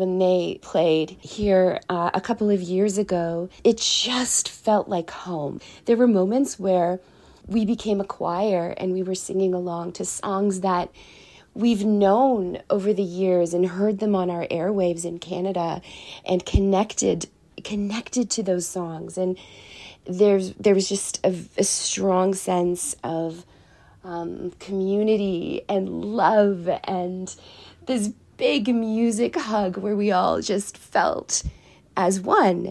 when they played here a couple of years ago, it just felt like home. There were moments where we became a choir and we were singing along to songs that we've known over the years and heard them on our airwaves in Canada and connected to those songs. And there was just a strong sense of community and love and this big music hug where we all just felt as one.